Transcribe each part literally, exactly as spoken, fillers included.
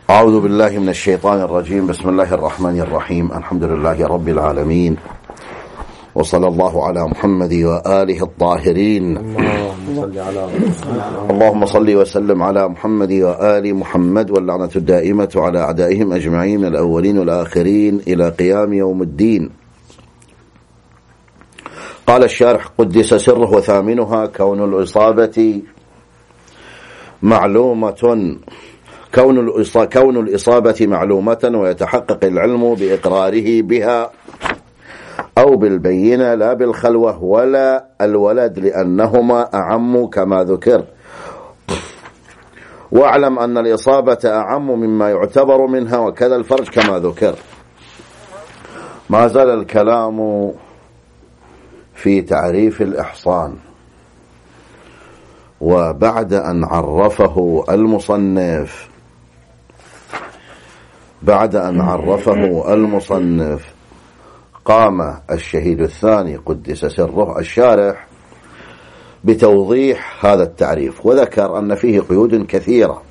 أعوذ بالله من الشيطان الرجيم. بسم الله الرحمن الرحيم. الحمد لله رب العالمين، وصلى الله على محمد وآله الطاهرين. اللهم صل وسلم على محمد وآل محمد، واللعنة الدائمة على أعدائهم أجمعين، الأولين والآخرين إلى قيام يوم الدين. قال الشارح قدس سره وثامنها كون الإصابة معلومة كون كون الإصابة معلومة ويتحقق العلم بإقراره بها أو بالبينة لا بالخلوة ولا الولد، لأنهما أعم كما ذكر. واعلم أن الإصابة أعم مما يعتبر منها، وكذا الفرج كما ذكر. ما زال الكلام في تعريف الإحصان، وبعد أن عرفه المصنف بعد أن عرفه المصنف قام الشهيد الثاني قدس سره الشارح بتوضيح هذا التعريف، وذكر أن فيه قيود كثيرة.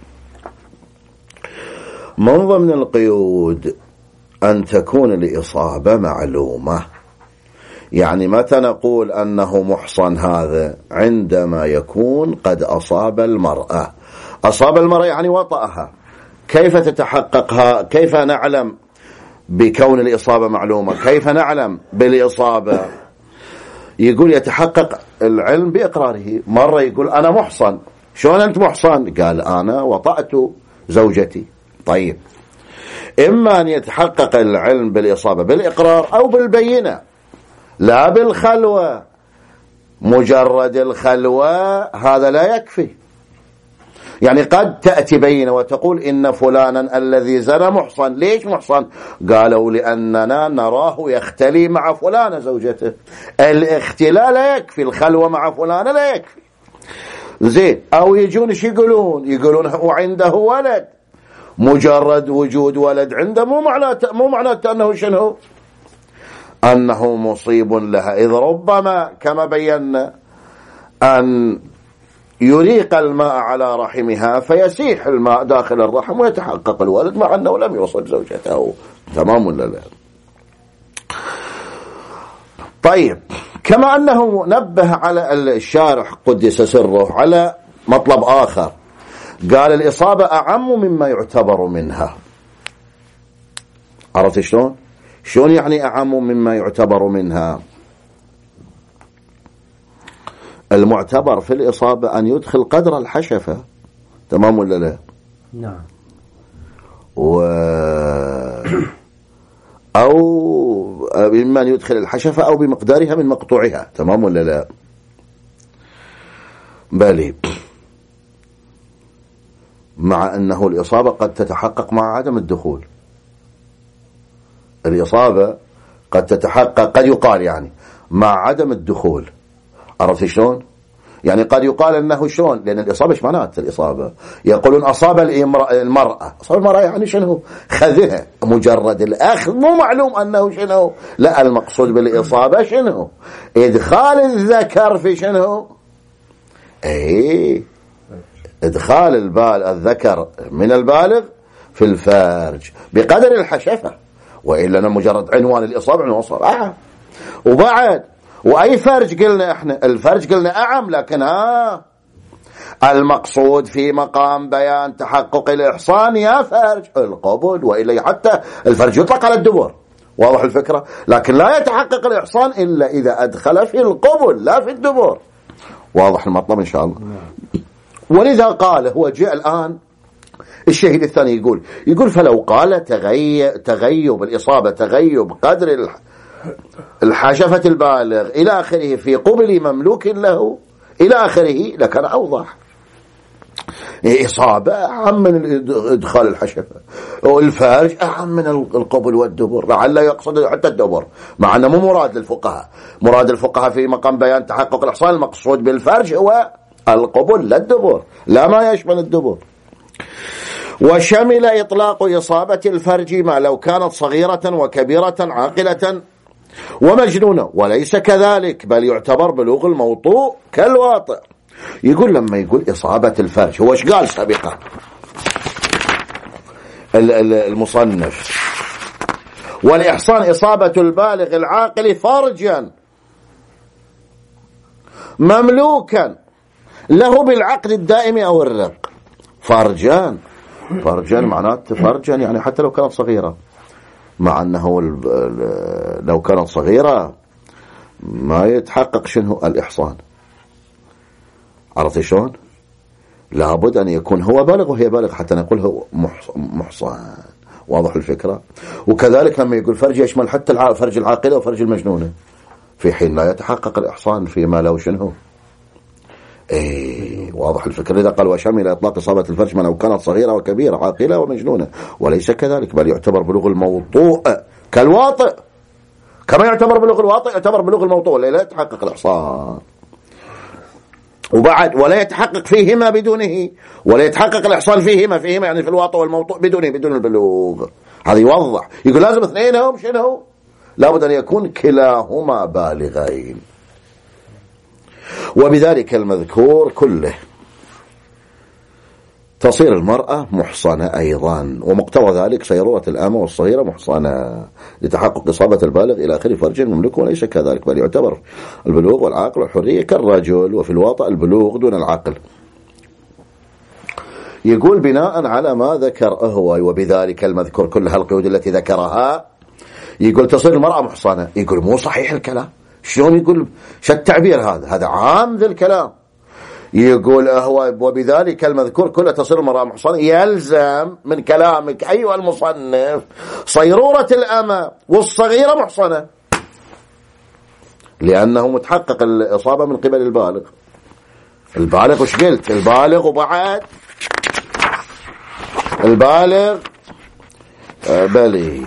من ضمن القيود أن تكون الإصابة معلومة. يعني متى نقول أنه محصن هذا؟ عندما يكون قد أصاب المرأة. أصاب المرأة يعني وطأها. كيف تتحققها؟ كيف نعلم بكون الإصابة معلومة؟ كيف نعلم بالإصابة؟ يقول يتحقق العلم بإقراره. مرة يقول أنا محصن. شلون أنت محصن؟ قال أنا وطأت زوجتي. طيب، إما أن يتحقق العلم بالإصابة بالإقرار أو بالبينة لا بالخلوة. مجرد الخلوة هذا لا يكفي. يعني قد تأتي بينة وتقول إن فلانا الذي زنى محصن. ليش محصن؟ قالوا لأننا نراه يختلي مع فلانة زوجته. الاختلاء لا يكفي، الخلوة مع فلانة لا يكفي. زين. أو يجون ايش يقولون؟ يقولون هو عنده ولد. مجرد وجود ولد عنده مو معناته مو معناته أنه شنو؟ أنه مصيب لها. إذ ربما كما بينا أن يريق الماء على رحمها فيسيح الماء داخل الرحم ويتحقق الولد مع أنه لم يصب زوجته. تمام ولا لا؟ طيب، كما أنه نبه على الشارح قدس سره على مطلب آخر، قال الإصابة أعم مما يعتبر منها. عرفت شلون؟ شلون يعني أعم مما يعتبر منها؟ المعتبر في الإصابة أن يدخل قدر الحشفة. تمام ولا لا؟ نعم. و... أو إما أن يدخل الحشفة أو بمقدارها من مقطوعها. تمام ولا لا؟ بلي، مع أنه الإصابة قد تتحقق مع عدم الدخول. الإصابة قد تتحقق، قد يقال يعني مع عدم الدخول. عرفت شلون؟ يعني قد يقال أنه شلون؟ لأن الإصابة ايش معنات الإصابة؟ يقولون أصاب المرأة. أصاب المرأة يعني شنو؟ خذها. مجرد الأخذ مو معلوم أنه شنو. لا، المقصود بالإصابة شنو؟ إدخال الذكر في شنو؟ أي إدخال البال الذكر من البالغ في الفرج بقدر الحشفة، وإلا مجرد عنوان الإصابة عنوان الإصابة. آه. وبعد وأي فرج قلنا إحنا؟ الفرج قلنا أعم، لكن ها المقصود في مقام بيان تحقق الإحصان يا فرج القبول، وإلا حتى الفرج يطلق على الدبر. واضح الفكرة؟ لكن لا يتحقق الإحصان إلا إذا أدخل في القبول لا في الدبر. واضح المطلب إن شاء الله. ولذا قال هو جاء الآن الشهيد الثاني يقول يقول فلو قال تغيب, تغيب الإصابة تغيب قدر الحشفة البالغ إلى آخره في قبل مملوك له إلى آخره لكان أوضح. إصابة أعم من إدخال الحشفة، والفرج أعم من القبل والدبر، لعل يقصد حتى الدبر، مع أنه مو مراد للفقهاء. مراد الفقهاء في مقام بيان تحقق الإحصان المقصود بالفرج هو القبل لا الدبر، لا ما يشمل الدبر. وشمل إطلاق إصابة الفرج ما لو كانت صغيرة وكبيرة عاقلة ومجنونة، وليس كذلك، بل يعتبر بلوغ الموطوء كالواطئ. يقول لما يقول إصابة الفرج هو ايش قال سابقا؟ المصنف. والإحصان إصابة البالغ العاقل فرجا مملوكا له بالعقد الدائم أو الرق. فرجان فرجان معناته فرجان يعني حتى لو كانت صغيرة، مع أنه لو كانت صغيرة ما يتحقق شنو الإحصان. عرفت شلون؟ لابد أن يكون هو بالغ وهي بالغ حتى نقول هو محصن. واضح الفكرة؟ وكذلك لما يقول فرج يشمل حتى فرج العاقلة وفرج المجنونة، في حين لا يتحقق الإحصان فيما لو شنو. ايه واضح الفكرة. إذا قال وشمل إطلاق إصابة الفرج ما لو كانت صغيرة وكبيرة عاقلة ومجنونة، وليس كذلك، بل يعتبر بلوغ الموطوء كالواطئ، كما يعتبر بلوغ الواطئ يعتبر بلوغ الموطوء، ولا لا يتحقق الإحصان. وبعد ولا يتحقق فيهما بدونه، ولا يتحقق الإحصان فيهما فيهما يعني في الواطئ والموطوء بدونه بدون البلوغ. هذا يوضح. يقول لازم اثنينهم شنو؟ لابد أن يكون كلاهما بالغين. وبذلك المذكور كله تصير المرأة محصنة أيضا، ومقتضى ذلك صيرورة الأمة والصغيرة محصنة لتحقق إصابة البالغ إلى آخر فرج مملوك، وليس كذلك، بل يعتبر البلوغ والعقل والحرية كالرجل، وفي الواطئ البلوغ دون العقل. يقول بناء على ما ذكر هو وبذلك المذكور كلها القيود التي ذكرها، يقول تصير المرأة محصنة. يقول مو صحيح الكلام. شلون يقول؟ شو التعبير هذا؟ هذا عام ذي الكلام. يقول هو وبذلك المذكور كله تصير المرأة محصنة، يلزم من كلامك أيها المصنف صيرورة الأمة والصغيرة محصنة، لأنه متحقق الإصابة من قبل البالغ. البالغ وش قلت؟ البالغ وبعد البالغ بلي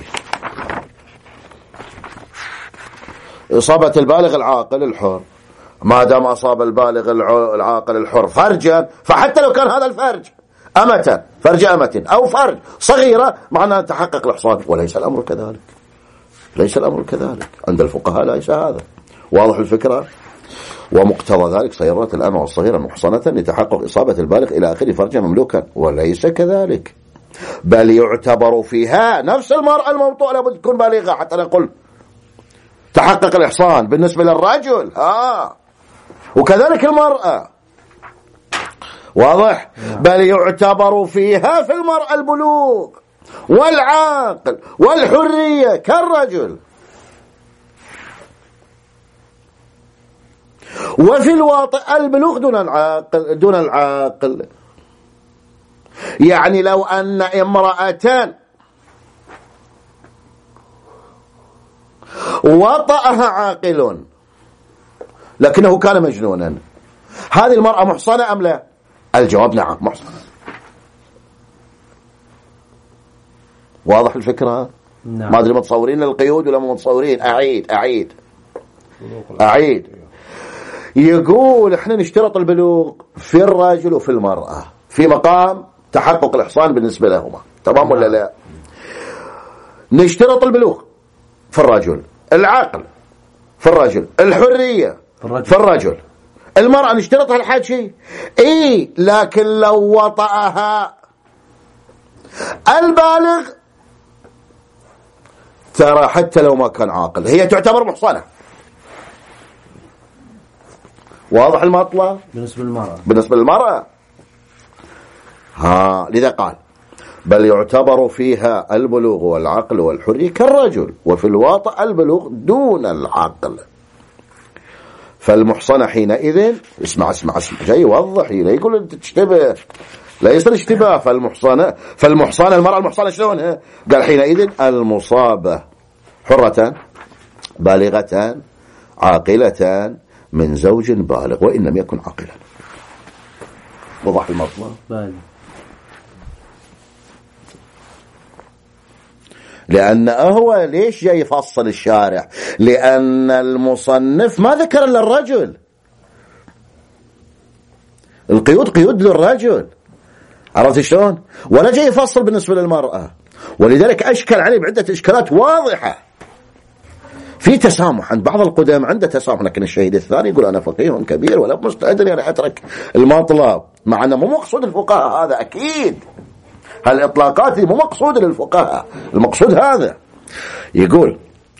إصابة البالغ العاقل الحر. ما دام أصاب البالغ العاقل الحر فرجا، فحتى لو كان هذا الفرج أمة، فرج أمة أو فرج صغيرة، معناه تحقق الإحصان. وليس الأمر كذلك، ليس الأمر كذلك عند الفقهاء، ليس هذا. واضح الفكرة؟ ومقتضى ذلك صيرورة الأمة والصغيرة محصنة لتحقق إصابة البالغ إلى آخر فرج مملوكا، وليس كذلك، بل يعتبر فيها نفس المرأة الموطوءة لابد تكون بالغة حتى نقول تحقق الإحصان بالنسبة للرجل. آه وكذلك المرأة. واضح؟ بل يعتبر فيها في المرأة البلوغ والعاقل والحرية كالرجل، وفي الواطئ البلوغ دون العاقل دون العاقل. يعني لو أن امرأتان وطأها عاقل لكنه كان مجنونا، هذه المرأة محصنة أم لا؟ الجواب نعم محصنة. واضح الفكرة؟ نعم. ما أدري متصورين القيود ولا متصورين؟ أعيد أعيد أعيد يقول احنا نشترط البلوغ في الرجل وفي المرأة في مقام تحقق الإحصان بالنسبة لهما، تمام ولا لا؟ نشترط البلوغ في الرجل، العقل في الرجل، الحرية في الرجل, في الرجل. المرأة نشترطها الحاج شيء ايه، لكن لو وطأها البالغ ترى حتى لو ما كان عاقل هي تعتبر محصنة. واضح المطلب؟ بالنسبة للمرأة بالنسبة للمرأة ها، لذا قال بل يعتبر فيها البلوغ والعقل والحرية كالرجل، وفي الواطئ البلوغ دون العقل. فالمحصنة حينئذ اسمع اسمع اسمع جاي يوضح، لا يقول انت تشتبه، لا يصير اشتباه. فالمحصنة فالمحصنة المرأة المحصنة شلونها؟ قال حينئذ المصابة حرة بالغة عاقلة من زوج بالغ وإن لم يكن عاقلا. وضح المطلب؟ بالغ. لأن هو ليش جاي يفصل الشارع؟ لأن المصنف ما ذكر إلا الرجل، القيود قيود للرجل، عرفت شلون؟ ولا جاي يفصل بالنسبة للمرأة، ولذلك أشكل عليه بعدة إشكالات واضحة. في تسامح عند بعض القدامى، عنده تسامح، لكن الشهيد الثاني يقول أنا فقيه كبير ولا مستعد أن أترك المطلب، مع أنه مو مقصود الفقهاء هذا أكيد، هالإطلاقات مو مقصودة للفقهاء، المقصود هذا. يقول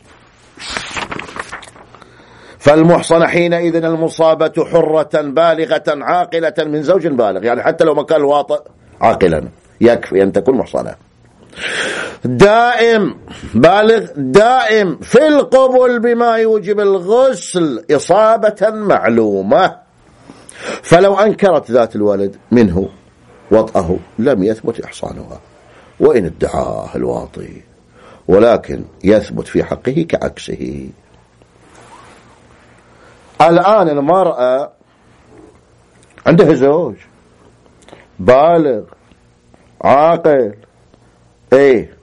فالمحصنة حينئذ المصابة حرة بالغة عاقلة من زوج بالغ، يعني حتى لو ما كان الواطئ عاقلا يكفي أن تكون محصنة، دائم بالغ دائم في القبل بما يوجب الغسل إصابة معلومة، فلو أنكرت ذات الولد منه وطأه لم يثبت إحصانها وإن ادعاه الواطي، ولكن يثبت في حقه كعكسه. الآن المرأة عندها زوج بالغ عاقل ايه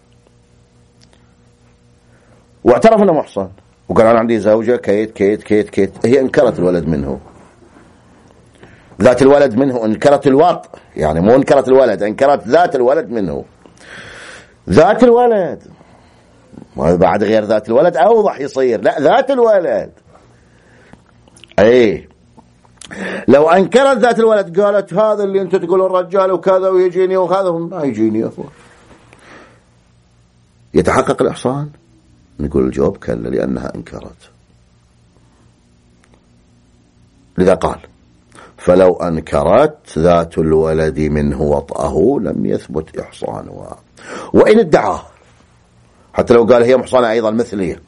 واعترف انه محصن وقال انا عندي زوجة كيت كيت كيت كيت، هي انكرت الولد منه، ذات الولد منه انكرت الوط، يعني مو انكرت الولد، انكرت ذات الولد منه. ذات الولد بعد غير ذات الولد اوضح يصير، لا ذات الولد ايه لو انكرت ذات الولد قالت هذا اللي انت تقول الرجال وكذا ويجيني وهذا ما يجيني أخوة. يتحقق الإحصان؟ نقول الجواب كلا لأنها انكرت. لذا قال فلو أنكرت ذات الولد منه وطأه لم يثبت إحصانها وإن ادعاه، حتى لو قال هي محصنة أيضا مثلية،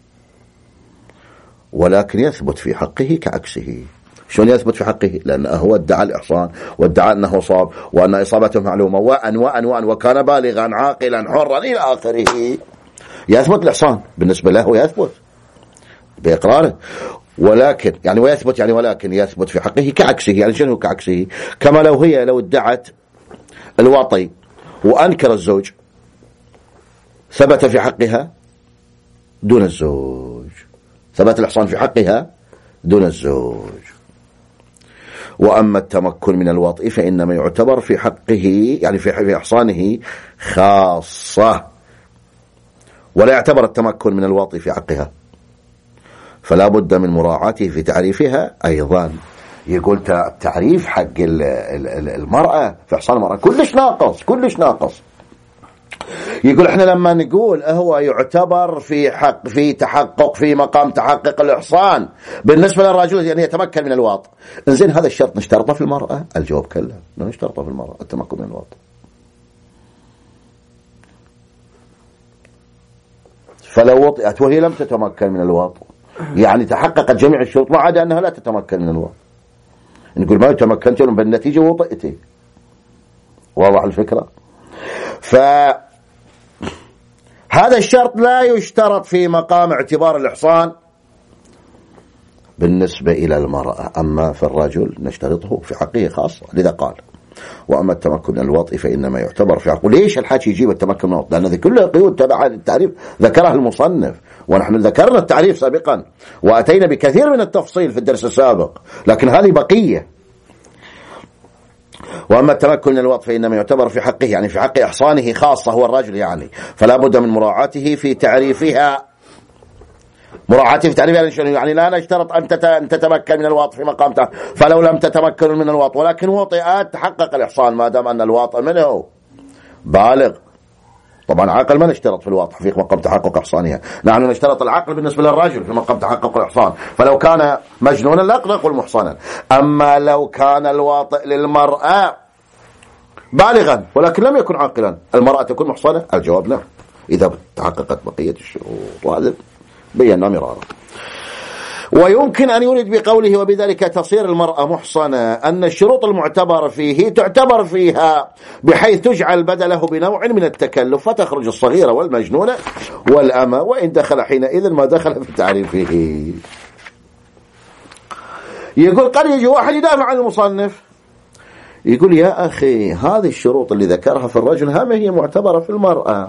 ولكن يثبت في حقه كعكسه. شلون يثبت في حقه؟ لأنه هو ادعى الإحصان وادعى أنه صاب وأن إصابته معلومة وأن وأن وأن وكان بالغا عاقلا حرا إلى آخره، يثبت الإحصان بالنسبة له، يثبت بإقراره، ولكن يعني ويثبت يعني ولكن يثبت في حقه كعكسه. يعني شنو كعكسه؟ كما لو هي لو ادعت الوطي وأنكر الزوج ثبت في حقها دون الزوج، ثبت الإحصان في حقها دون الزوج. وأما التمكن من الوطء فإنما يعتبر في حقه يعني في إحصانه خاصة، ولا يعتبر التمكن من الوطء في حقها، فلا بد من مراعاته في تعريفها أيضا. يقول التعريف حق المرأة في إحصان المرأة كلش ناقص كلش ناقص. يقول احنا لما نقول هو يعتبر في حق في تحقق في مقام تحقق الإحصان بالنسبة للرجل يعني يتمكن من الوطء، انزين هذا الشرط نشترطه في المرأة؟ الجواب كلا، لا نشترطه في المرأة التمكن من الوطء. فلو وطئت وهي لم تتمكن من الوطء يعني تحققت جميع الشروط ما عدا أنها لا تتمكن من الوطء، نقول ما تمكنت بالنتيجة وطئتي. واضح الفكرة؟ فهذا الشرط لا يشترط في مقام اعتبار الإحصان بالنسبة إلى المرأة، أما في الرجل نشترطه في حقه خاصة. لذا قال وأما التمكن من الوطء فإنما يعتبر في حقه. ليش الحاكي يجيب التمكن من الوطء؟ لأن هذه كلها قيود تبع التعريف ذكرها المصنف، ونحن ذكرنا التعريف سابقا وأتينا بكثير من التفصيل في الدرس السابق، لكن هذه بقية. وأما التمكن من الوطء فإنما يعتبر في حقه يعني في حق إحصانه خاصة هو الرجل، يعني فلا بد من مراعاته في تعريفها. مراعاته في تعريفها يعني لا نشترط أن تتمكن من الوطء في مقام تعريف، فلو لم تتمكن من الوطء ولكن وطئت تحقق الإحصان ما دام أن الواطئ منه بالغ. طبعا عاقل ما نشترط في الوطء في مقام تحقق إحصانها، نحن نشترط العقل بالنسبة للرجل في مقام تحقق الإحصان، فلو كان مجنونا لا نقول محصنا. أما لو كان الواطئ للمرأة بالغا ولكن لم يكن عاقلا المرأة تكون محصنة؟ الجواب لا، إذا تحققت بقية الشروط، وهذا بينا مرارا. ويمكن أن يريد بقوله وبذلك تصير المرأة محصنة أن الشروط المعتبر فيه تعتبر فيها بحيث تجعل بدله بنوع من التكلف فتخرج الصغيرة والمجنونة والأمة، وإن دخل حينئذ ما دخل في تعريفه. يقول قد يجي واحد يدافع عن المصنف يقول يا أخي هذه الشروط اللي ذكرها في الرجل هم هي معتبرة في المرأة.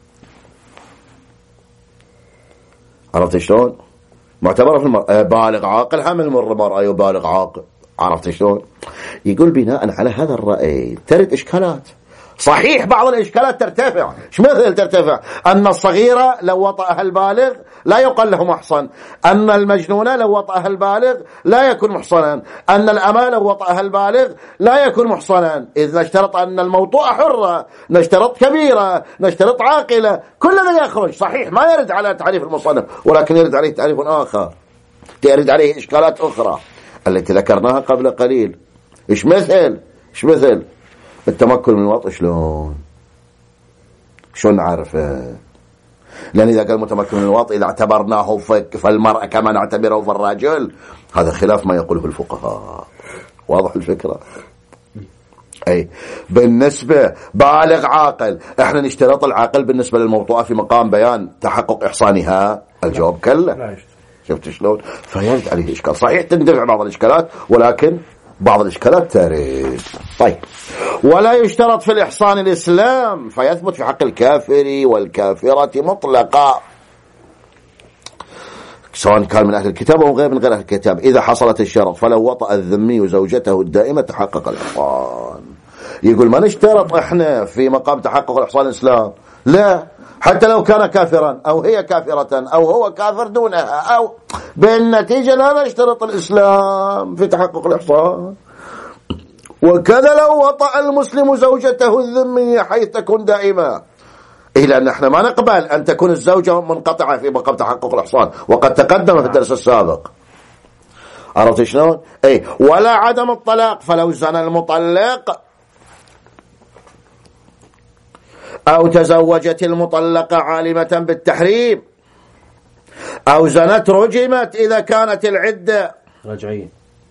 عرفت شلون؟ معتبرة في المرأة بالغ عاقل هم المرأة يبالغ عاقل. عرفت شلون؟ يقول بناء على هذا الرأي ترد إشكالات. صحيح بعض الإشكالات ترتفع. ايش مثل ترتفع؟ أن الصغيرة لو وطأها البالغ لا يقال له محصن، أن المجنونة لو وطأها البالغ لا يكون محصنا، أن الأمة لو وطأها البالغ لا يكون محصنا. إذ نشترط أن الموطوءة حرة، نشترط كبيرة، نشترط عاقلة، كل ذا يخرج. صحيح ما يرد على تعريف المصنف، ولكن يرد عليه تعريف آخر، يرد عليه إشكالات أخرى التي ذكرناها قبل قليل. إيش مثل إيش مثل التمكن من الوطء؟ شلون شلون نعرفه؟ لأن إذا قال متمكن من الوطء إذا اعتبرناه فالمرأة كما نعتبره في الرجل، هذا خلاف ما يقوله الفقهاء. واضح الفكرة؟ أي بالنسبة بالغ عاقل، احنا نشترط العاقل بالنسبة للموطوءة في مقام بيان تحقق إحصانها. الجواب كلا. شفت شلون؟ فيرد عليه إشكال. صحيح تندفع بعض الإشكالات، ولكن بعض الإشكالات ترد. طيب، ولا يشترط في الإحصان الإسلام، فيثبت في حق الكافر والكافرة مطلقا سواء كان من أهل الكتاب أو غير من غير أهل الكتاب. إذا حصلت الشرط فلو وطأ الذمي زوجته الدائمة تحقق الإحصان. يقول ما نشترط إحنا في مقام تحقق الإحصان الإسلام، لا، حتى لو كان كافرا أو هي كافرة أو هو كافر دونها، أو بالنتيجة لا نشترط الإسلام في تحقق الإحصان. وكذا لو وطأ المسلم زوجته الذمية حيث تكون دائمة، إلا أن احنا ما نقبل أن تكون الزوجة منقطعة في مقام تحقق الإحصان، وقد تقدم في الدرس السابق. عرفت شلون؟ أي ولا عدم الطلاق، فلو زنى المطلق أو تزوجت المطلقة عالمة بالتحريم أو زنت رجمت إذا كانت العدة رجعية.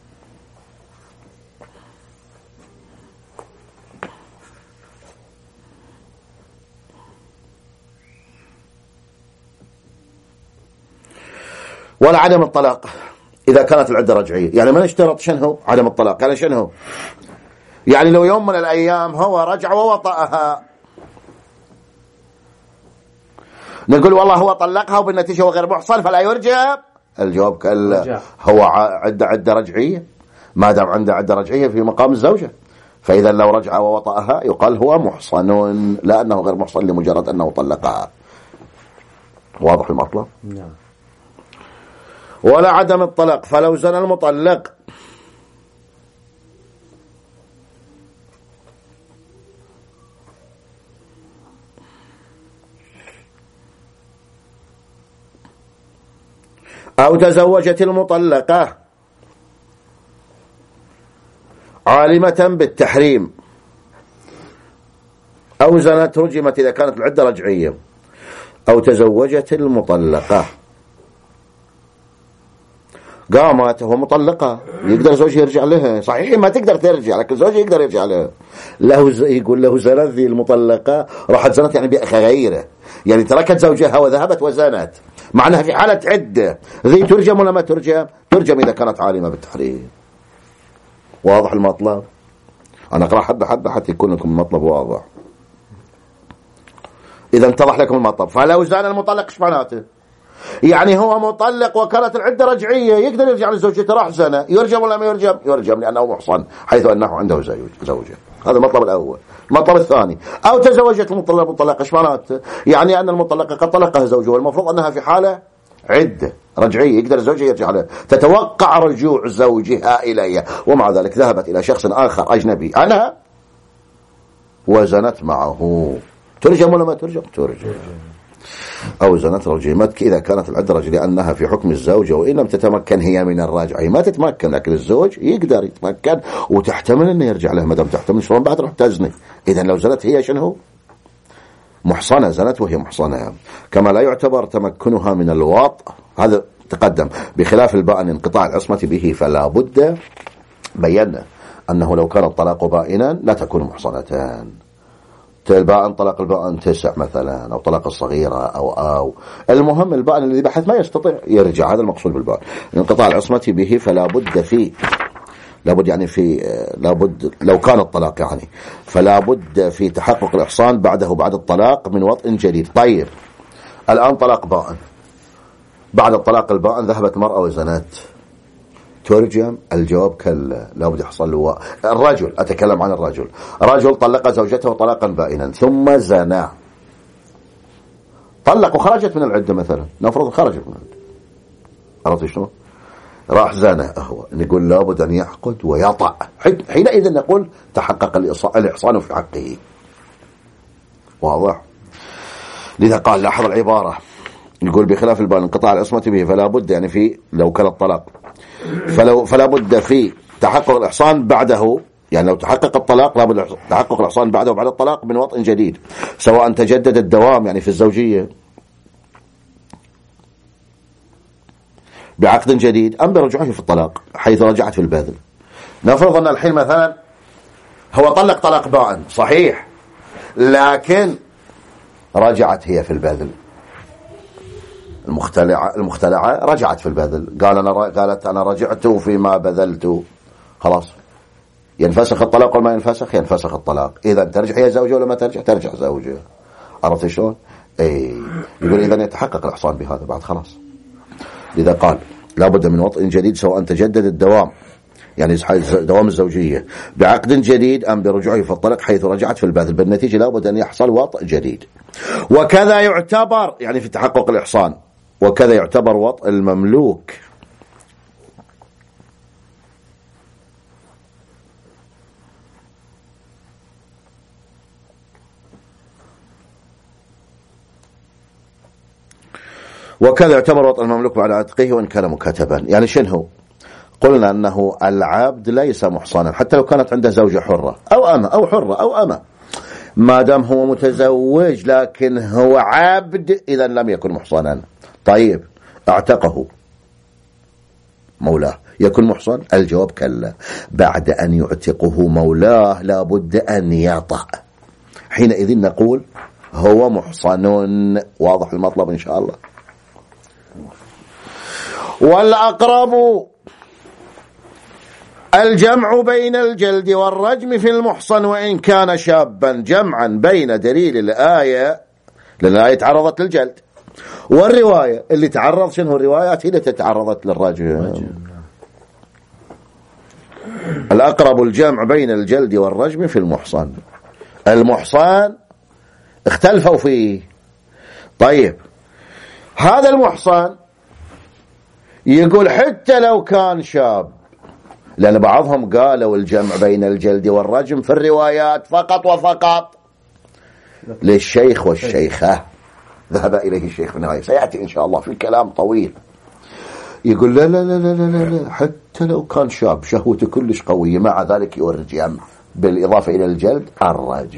ولا عدم الطلاق إذا كانت العدة رجعية. يعني ما نشترط شنو عدم الطلاق، يعني شنو؟ يعني لو يوم من الأيام هو رجع ووطأها، نقول والله هو طلقها وبالنتيجة هو غير محصن فلا يرجع؟ الجواب كلا، هو عدة عدة رجعية، ما دام عنده عدة رجعية في مقام الزوجة، فإذا لو رجع ووطأها يقال هو محصن، لا أنه غير محصن لمجرد أنه طلقها. واضح المطلب؟ نعم. ولا عدم الطلاق، فلو زنى المطلق أو تزوجت المطلقة عالمة بالتحريم أو زنت رجمت إذا كانت العدة رجعية، أو تزوجت المطلقة قامت وهو مطلقة، يقدر زوجها يرجع لها؟ صحيح ما تقدر ترجع، لكن زوجها يقدر يرجع لها. له ز... يقول له زنت ذي المطلقة، راحت زنت يعني بأخ غيره، يعني تركت زوجها وذهبت وزنت، معناها في حالة عدة. ذي ترجم ولا ما ترجم؟ ترجم إذا كانت عالمة بالتحريم. واضح المطلب؟ أنا أقرأ حبة حبة حتى يكون لكم المطلب واضح. إذا اتضح لكم المطلب. فلو زان المطلق ايش معناته؟ يعني هو مطلق وكانت العدة رجعية، يقدر يرجع لزوجته، راح زنا، يرجم ولا ما يرجم؟ يرجم لأنه محصن حيث أنه عنده زوجة. هذا المطلب الأول. المطلب الثاني، أو تزوجت المطلقة مطلقة ايش معناته؟ يعني أن المطلقة قد طلقها زوجها والمفروض أنها في حالة عدة رجعية، يقدر زوجها يرجع لها، تتوقع رجوع زوجها إليها، ومع ذلك ذهبت إلى شخص آخر أجنبي عنها وزنت معه، ترجم ولا ما ترجم؟ ترجم. أو زنت رجمتك إذا كانت العدة رجل، لأنها في حكم الزوجة، وإن لم تتمكن هي من الراجع، هي ما تتمكن، لكن الزوج يقدر يتمكن وتحتمل أنه يرجع لها، ما دام تحتمل شلون بعد راح تزني. إذا لو زنت هي شنو؟ محصنة، زنت وهي محصنة. كما لا يعتبر تمكنها من الوطء، هذا تقدم، بخلاف البائن انقطاع العصمة به، فلا بد بينا أنه لو كان الطلاق بائنا لا تكون محصنتان. البائن طلاق البائن تسع مثلا، أو طلاق الصغيرة أو أو المهم البائن الذي بحث ما يستطيع يرجع، هذا المقصود بالبائن انقطاع العصمة به، فلا بد فيه لابد يعني في لابد لو كان الطلاق يعني فلا بد في تحقق الإحصان بعده بعد الطلاق من وطء جديد. طيب الآن طلاق بائن، بعد الطلاق البائن ذهبت المرأة وزنت، ترجم الجواب كلا، لابد يحصل له. الرجل، أتكلم عن الرجل، رجل طلق زوجته طلاقا بائنا ثم زنا، طلق وخرجت من العدة مثلا، نفرض خرجت من العدة، عرفت شنو؟ راح زنا هو، نقول لابد أن يعقد ويطأ، حينئذ نقول تحقق الإحصان في حقه. واضح؟ لذا قال لاحظ العبارة، يقول بخلاف البال انقطاع العصمة به فلا بد، يعني في لو كان الطلاق فلو فلا بد في تحقق الإحصان بعده، يعني لو تحقق الطلاق لا بد تحقق الإحصان بعده وبعد الطلاق من وطء جديد، سواء تجدد الدوام يعني في الزوجية بعقد جديد أم برجوعه في الطلاق حيث رجعت في الباذل. نفرض أن الحين مثلا هو طلق طلاق بائن صحيح، لكن رجعت هي في الباذل، المختلعة المختلعة رجعت في البذل، قال أنا قالت أنا رجعت فيما بذلت، خلاص ينفسخ الطلاق ولا ما ينفسخ؟ ينفسخ الطلاق. إذا ترجع هي زوجة ولا ما ترجع؟ ترجع زوجة. عرفت شلون؟ إيه، يقول إذا يتحقق الإحصان بهذا بعد خلاص. لذا قال لابد من وطء جديد سواء تجدد الدوام يعني دوام الزوجية بعقد جديد أم برجوعه في الطلاق حيث رجعت في البذل، بالنتيجة لابد أن يحصل وطء جديد. وكذا يعتبر يعني في تحقق الإحصان، وكذا يعتبر وطء المملوك. وكذا يعتبر وطء المملوك بعد عتقه وإن كان مكاتبا. يعني شنو؟ قلنا أنه العبد ليس محصنا حتى لو كانت عنده زوجة حرة أو أمة أو حرة أو أمة، ما دام هو متزوج لكن هو عبد إذا لم يكن محصنا. طيب اعتقه مولاه يكون محصن؟ الجواب كلا، بعد أن يعتقه مولاه لابد أن يطأ، حينئذ نقول هو محصن. واضح المطلب إن شاء الله. والأقرب الجمع بين الجلد والرجم في المحصن وإن كان شابا، جمعا بين دليل الآية، لأن الآية تعرضت للجلد، والرواية اللي تعرض شنو؟ الروايات هي اللي تتعرضت للرجم. الأقرب الجمع بين الجلد والرجم في المحصن. المحصن اختلفوا فيه. طيب هذا المحصن يقول حتى لو كان شاب، لأن بعضهم قالوا الجمع بين الجلد والرجم في الروايات فقط وفقط للشيخ والشيخة، ذهب إليه الشيخ في النهاية، سيأتي إن شاء الله في كلام طويل. يقول لا لا لا لا لا, لا. حتى لو كان شاب شهوته كلش قوية مع ذلك يرجم بالإضافة إلى الجلد الرجم،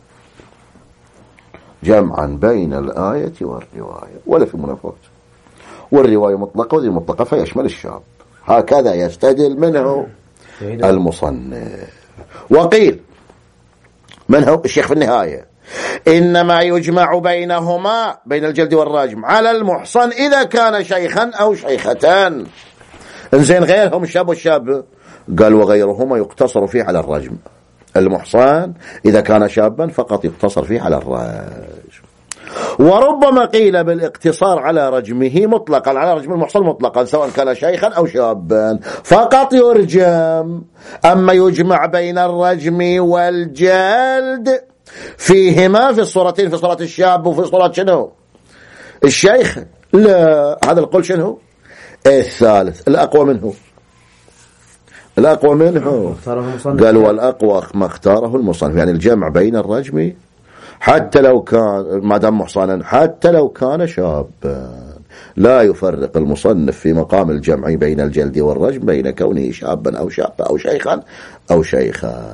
جمعا بين الآية والرواية ولا في منافات. والرواية مطلقة وذي مطلقة فيشمل الشاب، هكذا يستدل منه المصنف. وقيل منه الشيخ في النهاية إنما يجمع بينهما بين الجلد والرجم على المحصن إذا كان شيخا أو شيختان. إنزين غيرهم الشاب والشاب، قال وغيرهما يقتصر فيه على الرجم. المحصن إذا كان شابا فقط يقتصر فيه على الرجم. وربما قيل بالاقتصار على رجمه مطلقا، على رجم المحصن مطلقا سواء كان شيخا أو شابا فقط يرجم. أما يجمع بين الرجم والجلد فيهما في الصورتين، في صورة الشاب وفي صورة شنو؟ الشيخ، لا، هذا القول شنو؟ الثالث الأقوى منه، الأقوى منه قال والأقوى ما اختاره المصنف، يعني الجمع بين الرجم حتى لو كان ما دام محصنا حتى لو كان شابا، لا يفرق المصنف في مقام الجمع بين الجلد والرجم بين كونه شابا أو شابا أو شيخا أو شيخا.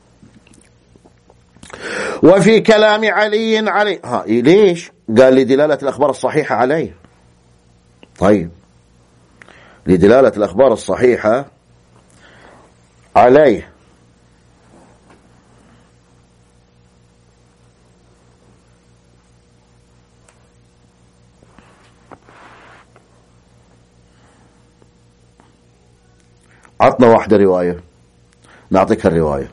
وفي كلام علي علي ها ليش؟ قال لدلالة الأخبار الصحيحة عليه. طيب لدلالة الأخبار الصحيحة عليه. عطنا واحدة رواية نعطيك الرواية.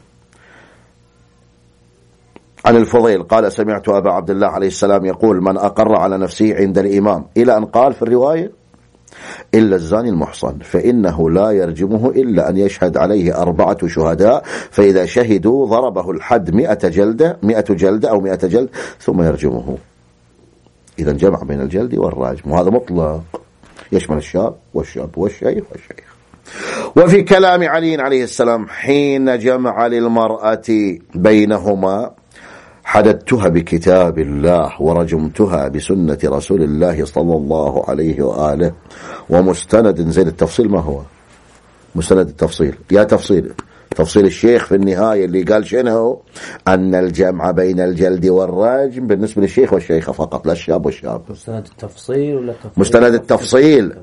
عن الفضيل قال سمعت أبا عبد الله عليه السلام يقول من أقر على نفسه عند الإمام، إلى أن قال في الرواية إلا الزاني المحصن فإنه لا يرجمه إلا أن يشهد عليه أربعة شهداء، فإذا شهدوا ضربه الحد مئة جلدة مئة جلدة أو مئة جلد ثم يرجمه. إذا جمع بين الجلد والرجم، وهذا مطلق يشمل الشاب والشاب والشيخ والشيخ. وفي كلام علي عليه السلام حين جمع للمرأة بينهما حددتها بكتاب الله ورجمتها بسنة رسول الله صلى الله عليه وآله. ومستند زين التفصيل ما هو مستند التفصيل؟ يا تفصيل تفصيل الشيخ في النهاية اللي قال شنو؟ أن الجمع بين الجلد والرجم بالنسبة للشيخ والشيخة فقط، لا الشاب والشاب. مستند التفصيل ولا تفصيل؟ مستند التفصيل.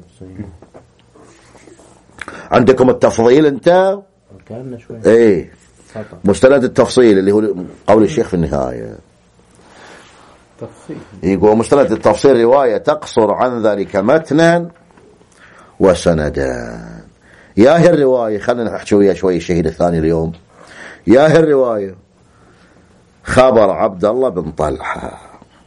عندكم التفضيل انت؟ كأنه شوي. ايه مستند التفصيل اللي هو قول الشيخ في النهاية. تفصيل. يقول مستند التفصيل رواية تقصر عن ذلك متنا وسندا. يا هي الرواية، خلينا نحكي ويا شوي الشهيد الثاني اليوم. يا هي الرواية خبر عبد الله بن طلحة.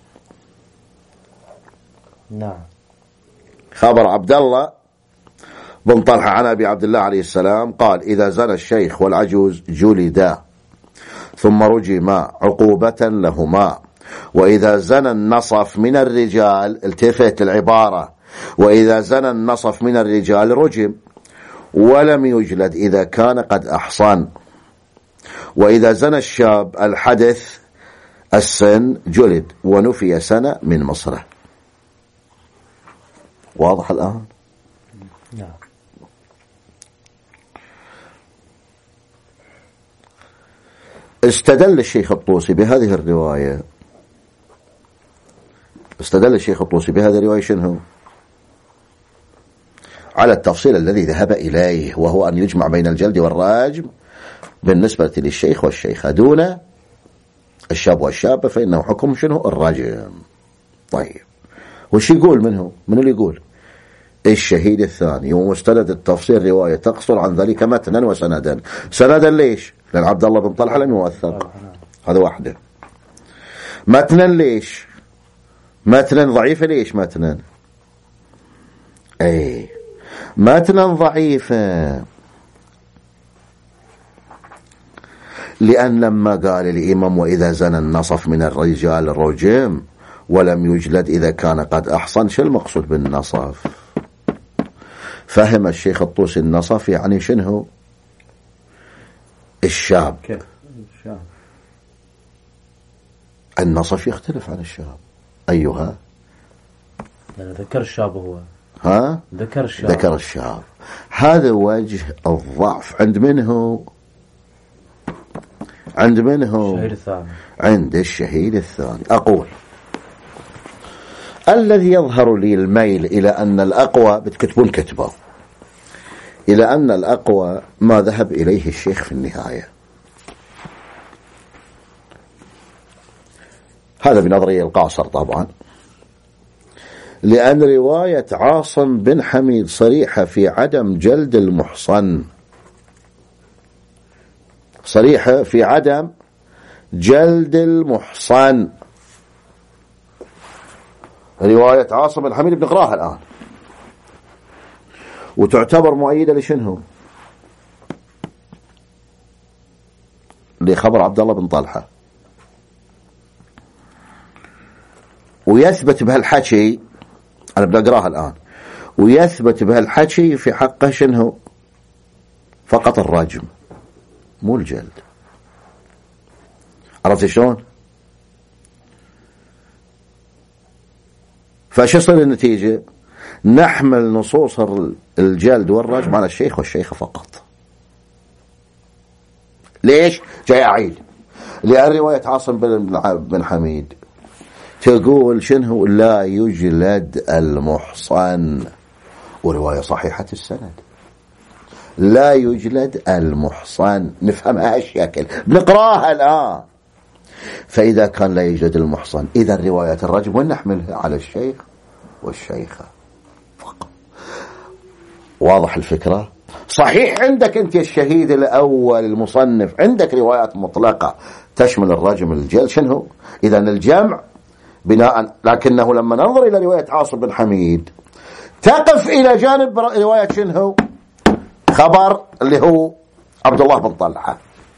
نعم. خبر عبد الله بن طلحة عن أبي عبد الله عليه السلام قال: إذا زنى الشيخ والعجوز جلدا ثم رجما عقوبة لهما، وإذا زنى النصف من الرجال، التفت العبارة، وإذا زنى النصف من الرجال رجم ولم يجلد إذا كان قد أحصن، وإذا زنى الشاب الحدث السن جلد ونفي سنة من مصره. واضح الآن؟ نعم. استدل الشيخ الطوسي بهذه الرواية استدل الشيخ الطوسي بهذه الرواية شنو؟ على التفصيل الذي ذهب إليه، وهو أن يجمع بين الجلد والرجم بالنسبة للشيخ والشيخة دون الشاب والشابة، فإنه حكم شنو؟ الرجم. طيب وش يقول منه؟ من اللي يقول؟ الشهيد الثاني. ومستند التفصيل رواية تقصر عن ذلك متنا وسندا. سندا ليش؟ لأن عبد الله بن طلحة لم يوثق، هذا واحدة. متنا ليش؟ متنا ضعيفة. ليش متنا؟ اي متنا ضعيفة لأن لما قال الإمام وإذا زنى النصف من الرجال رجم ولم يجلد إذا كان قد أحصن، شو المقصود بالنصف؟ فهم الشيخ الطوسي النصف يعني شنو؟ الشاب. كيف الشاب؟ النصف يختلف عن الشاب. أيها؟ يعني ذكر الشاب هو. ها؟ ذكر الشاب. ذكر الشاب. هذا وجه الضعف عند منه؟ عند منه؟ الشهيد الثاني. عند الشهيد الثاني. أقول الذي يظهر لي الميل إلى أن الأقوى، بتكتبون كتبه، إلى أن الأقوى ما ذهب إليه الشيخ في النهاية. هذا بنظرية القاصر طبعا، لأن رواية عاصم بن حميد صريحة في عدم جلد المحصن، صريحة في عدم جلد المحصن. رواية عاصم بن حميد بنقراها الآن وتعتبر مؤيدة لشنه؟ لخبر عبد الله بن طلحة، ويثبت بهالحكي، أنا بدي أقراها الآن، ويثبت بهالحكي في حقه شنه؟ فقط الرجم مو الجلد. عرفت شلون؟ فشو صار النتيجة؟ نحمل نصوص الجلد والرجم على الشيخ والشيخة فقط. ليش؟ جاي أعيد. لأن رواية عاصم بن حميد تقول شنو؟ لا يجلد المحصن، ورواية صحيحة السند. لا يجلد المحصن، نفهمها هالشكل، بنقراها الآن. فإذا كان لا يوجد المحصن، إذا رواية الرجم وين نحملها؟ على الشيخ والشيخة فقط. واضح الفكرة؟ صحيح عندك أنت الشهيد الأول المصنف عندك روايات مطلقة تشمل الرجم الجلد، شنو؟ إذا الجمع بناء، لكنه لما ننظر إلى رواية عاصم بن حميد تقف إلى جانب رواية شنو خبر اللي هو عبد الله بن طلحة،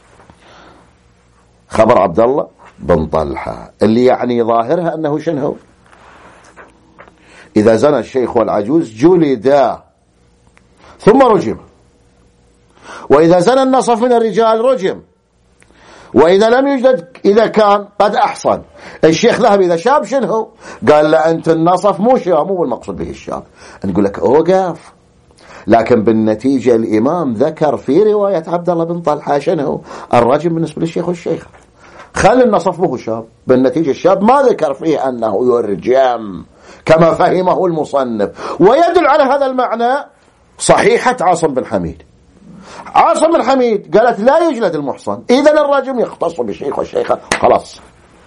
خبر عبد الله بن طلحة اللي يعني ظاهرها أنه شنو إذا زنى الشيخ والعجوز جلدا ثم رجم، وإذا زنى النصف من الرجال رجم، وإذا لم يوجد إذا كان قد أحصن. الشيخ ذهب إذا شاب شنو قال لا أنت النصف مو شاب، مو المقصود به الشاب، نقول لك أوقف. لكن بالنتيجة الإمام ذكر في رواية عبد الله بن طلحة شنو الرجم بالنسبة للشيخ والشيخة، خلي النصف مو شاب، بالنتيجة الشاب ما ذكر فيه أنه يرجم كما فهمه المصنف. ويدل على هذا المعنى صحيحة عاصم بن حميد. عاصم بن حميد قالت لا يجلد المحصن، إذن الرجم يختص بالشيخ والشيخة خلاص.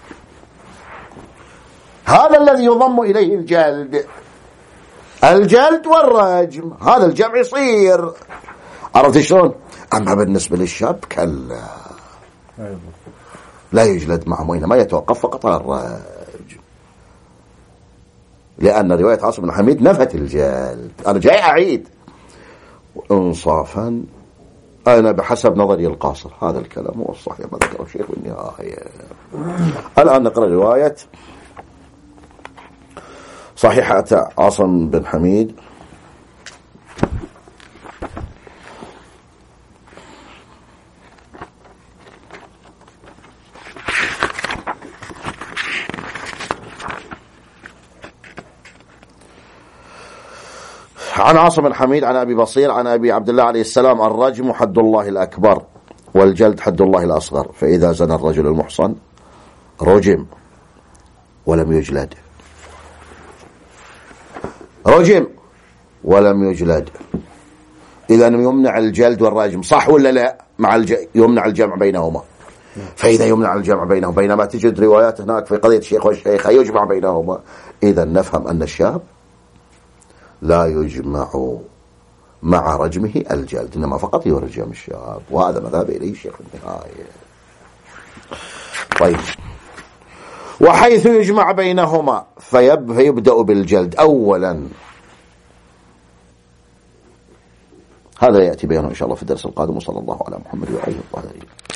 هذا الذي يضم إليه الجلد، الجلد والرجم، هذا الجمع يصير. عرفت شلون؟ أما بالنسبة للشاب كلا لا يجلد معه، وإنما يتوقف فقط على الرجم، لأن رواية عاصم بن حميد نفت الجلد. أنا جاي أعيد إنصافا، أنا بحسب نظري القاصر هذا الكلام هو الصحيح ما ذكره الشيخ بالنهاية. الآن نقرأ رواية صحيحة عاصم بن حميد. عن عاصم بن حميد عن أبي بصير عن أبي عبد الله عليه السلام: الرجم حد الله الأكبر والجلد حد الله الأصغر، فإذا زنى الرجل المحصن رجم ولم يجلد، رجم ولم يجلد. إذا يمنع الجلد والرجم، صح ولا لا؟ مع الج... يمنع الجمع بينهما. فإذا يمنع الجمع بينهما، بينما تجد روايات هناك في قضية الشيخ والشيخة يجمع بينهما، إذا نفهم أن الشاب لا يجمع مع رجمه الجلد، إنما فقط يرجم الشاب، وهذا مذهب إليه الشيخ في النهاية. طيب، وحيث يجمع بينهما فيبدأ بالجلد أولا. هذا يأتي بيانه إن شاء الله في الدرس القادم، وصلى الله على محمد وآله الطاهرين.